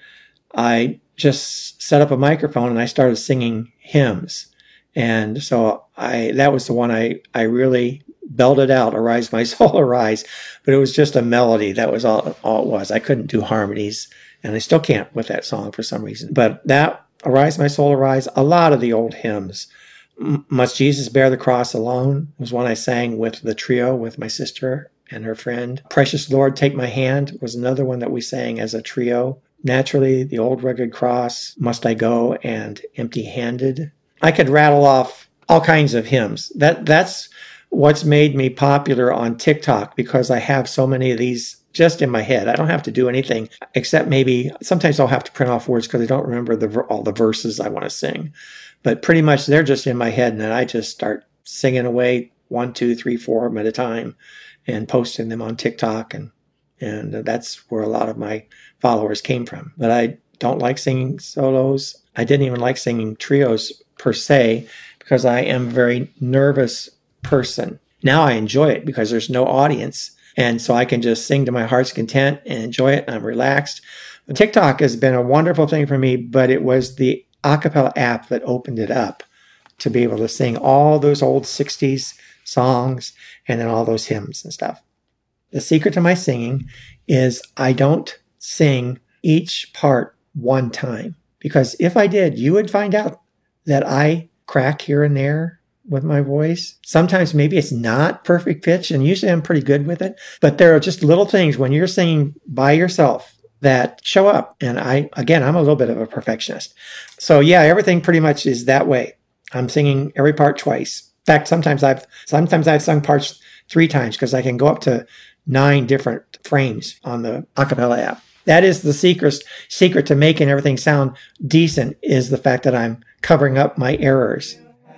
S2: I just set up a microphone and I started singing hymns. And so I that was the one I, I really belted out, Arise, My Soul, Arise. But it was just a melody. That was all, all it was. I couldn't do harmonies, and I still can't with that song for some reason. But that, Arise, My Soul, Arise, a lot of the old hymns. Must Jesus Bear the Cross Alone was one I sang with the trio, with my sister and her friend. Precious Lord, Take My Hand was another one that we sang as a trio. Naturally, The Old Rugged Cross, Must I Go, and Empty-Handed. I could rattle off all kinds of hymns. That That's what's made me popular on TikTok, because I have so many of these just in my head. I don't have to do anything except maybe sometimes I'll have to print off words because I don't remember the, all the verses I want to sing. But pretty much they're just in my head, and then I just start singing away one, two, three, four of them at a time and posting them on TikTok. And, and that's where a lot of my followers came from. But I don't like singing solos. I didn't even like singing trios per se because I am a very nervous person. Now I enjoy it because there's no audience, and so I can just sing to my heart's content and enjoy it, and I'm relaxed. But TikTok has been a wonderful thing for me, but it was the acapella app that opened it up to be able to sing all those old sixties songs and then all those hymns and stuff. The secret to my singing is I don't sing each part one time, because if I did, you would find out that I crack here and there with my voice. Sometimes maybe it's not perfect pitch, and usually I'm pretty good with it. But there are just little things when you're singing by yourself that show up. And I, again, I'm a little bit of a perfectionist. So yeah, everything pretty much is that way. I'm singing every part twice. In fact, sometimes I've sometimes I've sung parts three times because I can go up to nine different frames on the acapella app. That is the secret secret to making everything sound decent, is the fact that I'm covering up my errors.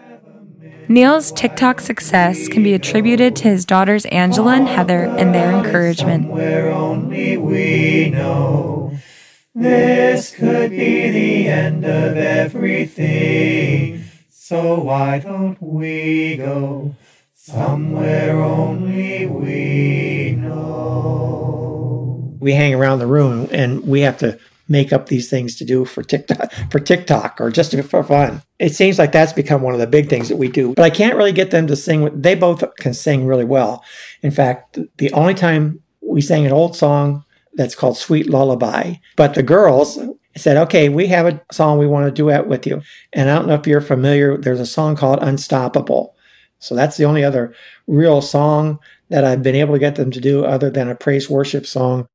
S1: Neil's TikTok success can be attributed to his daughters Angela and Heather and their encouragement.
S3: Somewhere only we know this could be the end of everything. So why don't we go somewhere only we know?
S2: We hang around the room and we have to make up these things to do for TikTok, for TikTok or just for fun. It seems like that's become one of the big things that we do. But I can't really get them to sing. They both can sing really well. In fact, the only time we sang an old song that's called Sweet Lullaby, but the girls, said, okay, we have a song we want to duet with you. And I don't know if you're familiar, there's a song called Unstoppable. So that's the only other real song that I've been able to get them to do other than a praise worship song.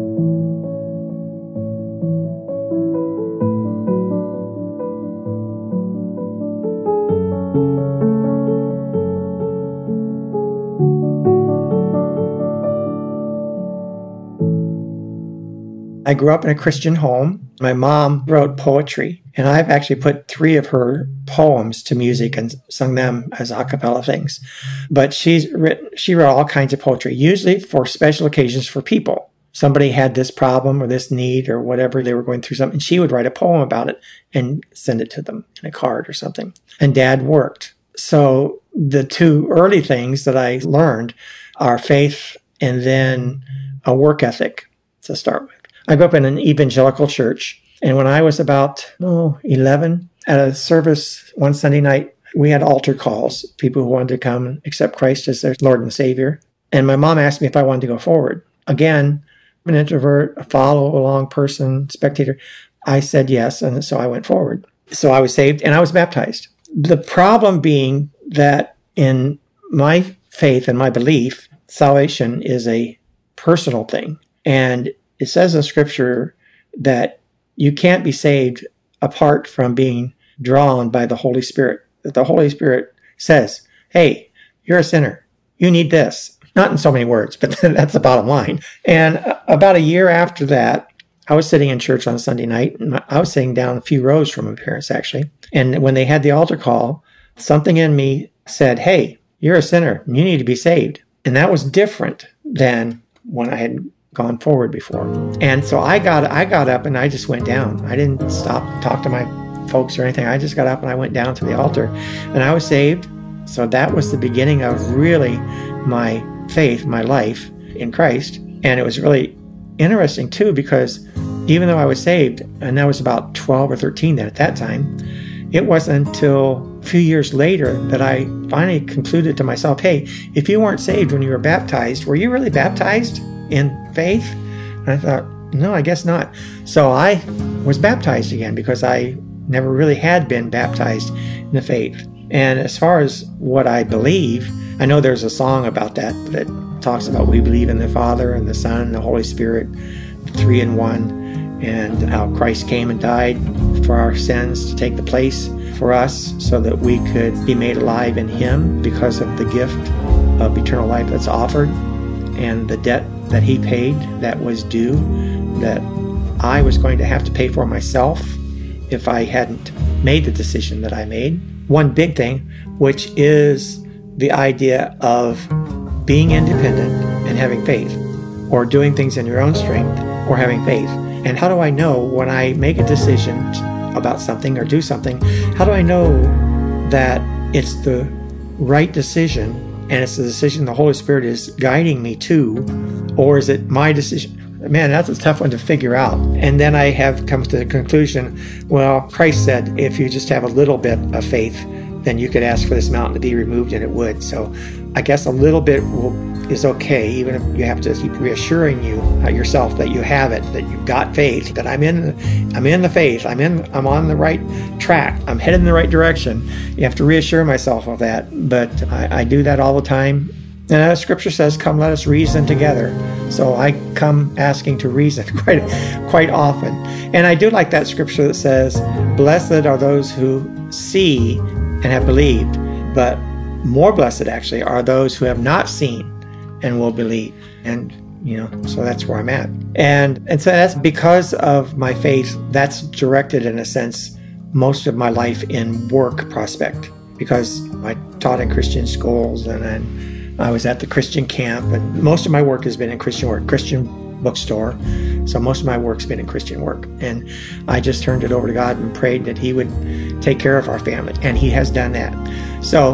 S2: I grew up in a Christian home. My mom wrote poetry, and I've actually put three of her poems to music and sung them as a cappella things. But she's written, she wrote all kinds of poetry, usually for special occasions for people. Somebody had this problem or this need or whatever, they were going through something. She would write a poem about it and send it to them in a card or something. And Dad worked. So the two early things that I learned are faith and then a work ethic to start with. I grew up in an evangelical church, and when I was about, oh, eleven, at a service one Sunday night, we had altar calls, people who wanted to come and accept Christ as their Lord and Savior. And my mom asked me if I wanted to go forward. Again, I'm an introvert, a follow-along person, spectator. I said yes, and so I went forward. So I was saved, and I was baptized. The problem being that in my faith and my belief, salvation is a personal thing, and it says in Scripture that you can't be saved apart from being drawn by the Holy Spirit. That the Holy Spirit says, hey, you're a sinner. You need this. Not in so many words, but that's the bottom line. And about a year after that, I was sitting in church on Sunday night, and I was sitting down a few rows from my parents, actually. And when they had the altar call, something in me said, hey, you're a sinner. You need to be saved. And that was different than when I had gone forward before. And so I got I got up and I just went down. I didn't stop to talk to my folks or anything. I just got up and I went down to the altar, and I was saved. So that was the beginning of really my faith, my life in Christ. And it was really interesting too, because even though I was saved, and I was about twelve or thirteen then at that time, it wasn't until a few years later that I finally concluded to myself, hey, if you weren't saved when you were baptized, were you really baptized in faith? And I thought, no, I guess not. So I was baptized again because I never really had been baptized in the faith. And as far as what I believe, I know there's a song about that that talks about we believe in the Father and the Son and the Holy Spirit, three in one, and how Christ came and died for our sins to take the place for us so that we could be made alive in Him because of the gift of eternal life that's offered and the debt that He paid that was due, that I was going to have to pay for myself if I hadn't made the decision that I made. One big thing, which is the idea of being independent and having faith, or doing things in your own strength, or having faith. And how do I know when I make a decision about something or do something, how do I know that it's the right decision and it's the decision the Holy Spirit is guiding me to, or is it my decision? Man, that's a tough one to figure out. And then I have come to the conclusion, well, Christ said, if you just have a little bit of faith, then you could ask for this mountain to be removed and it would. So I guess a little bit will, is okay, even if you have to keep reassuring you uh, yourself that you have it, that you've got faith, that I'm in, I'm in the faith, I'm in, I'm on the right track, I'm headed in the right direction. You have to reassure myself of that, but I, I do that all the time. And as Scripture says, come let us reason together. So I come asking to reason quite, quite often. And I do like that Scripture that says, blessed are those who see and have believed, but more blessed actually are those who have not seen and will believe. And, you know, so that's where I'm at. And, and so that's because of my faith, that's directed in a sense, most of my life in work prospect, because I taught in Christian schools and then I was at the Christian camp, and most of my work has been in Christian work, Christian bookstore. So most of my work's been in Christian work. And I just turned it over to God and prayed that He would take care of our family. And He has done that. So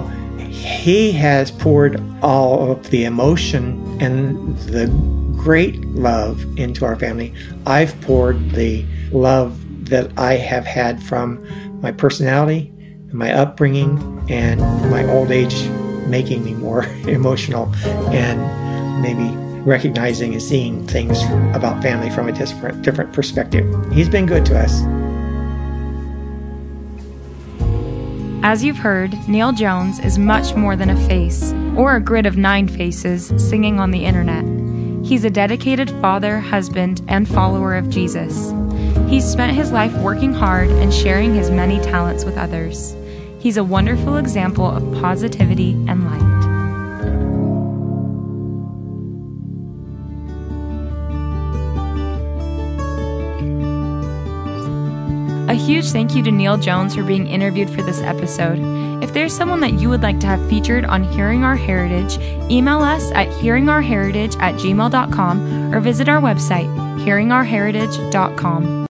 S2: He has poured all of the emotion and the great love into our family. I've poured the love that I have had from my personality, my upbringing, and my old age making me more emotional and maybe recognizing and seeing things about family from a different, different perspective. He's been good to us.
S1: As you've heard, Neil Jones is much more than a face or a grid of nine faces singing on the internet. He's a dedicated father, husband, and follower of Jesus. He's spent his life working hard and sharing his many talents with others. He's a wonderful example of positivity and light. A huge thank you to Neil Jones for being interviewed for this episode. If there's someone that you would like to have featured on Hearing Our Heritage, email us at hearing our heritage at gmail dot com or visit our website, hearing our heritage dot com.